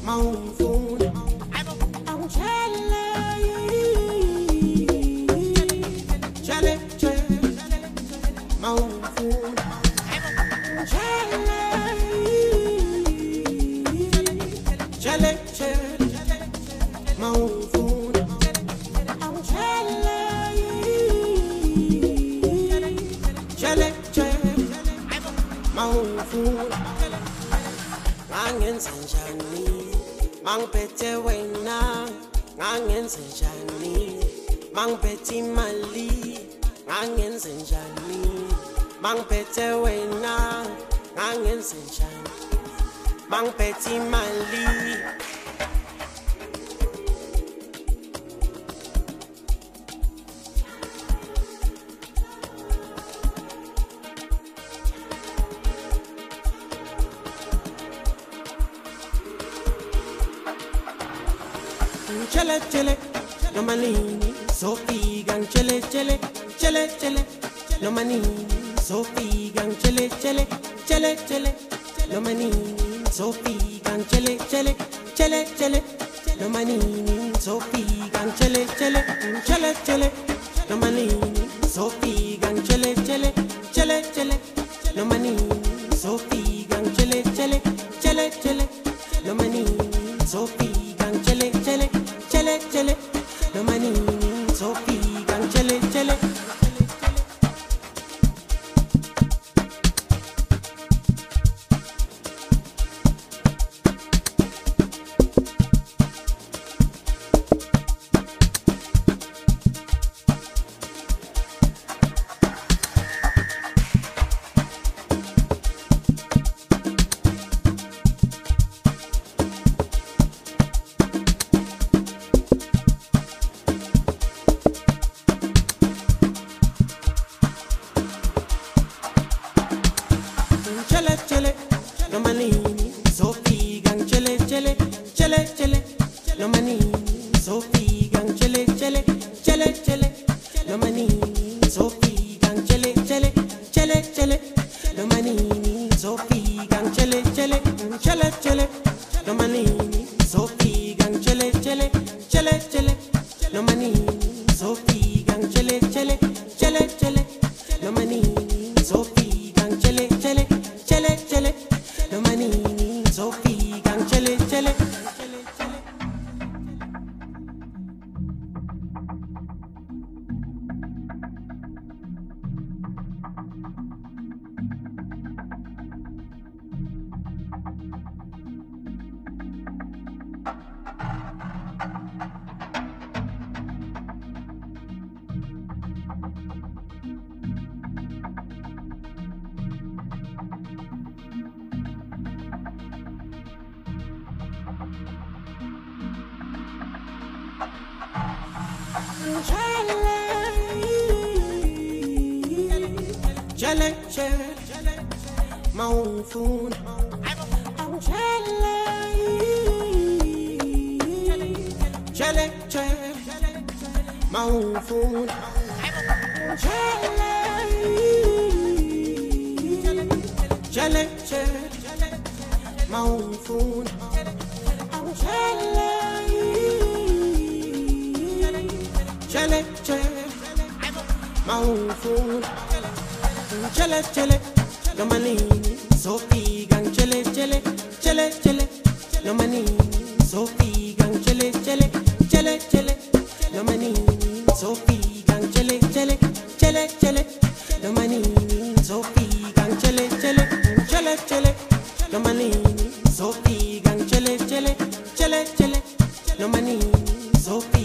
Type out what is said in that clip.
phone. I'm Chale, my own phone. Chale, my own phone. I'm Chale, my own phone. Ngangen senjani, mang pete wena. Ngangen senjani, mang pete mali. Ngangen senjani, mang pete wena. Ngangen senjani, mang pete mali. Chele, no manini, Sophie gang chele, no manini, Sophie gang chele, no manini, Sophie gang chele, no manini, Sophie gang chele, no manini, Sophie gang chele, no manini, Sophie gang chele, no manini, Sophie gang chele, no manini, Sophie gang chele. Chele, no manini, Sophie gang chele, no manini, Sophie gang chele, no manini, Sophie gang chele, no manini, Sophie gang chele, no manini, Sophie gang chele, no manini, Sophie gang chele, no manini, Sophie gang chele, no manini, Sophie gang chele. Chele, my own phone. I'm chele, my own phone. Chele, my own phone. I'm chele, my own phone. Chele, no manini, Sophie gang chele, no manini, Sophie gang chele, no manini, Sophie gang chele, no manini, Sophie gang chele, no manini, Sophie gang chele, no manini, Sophie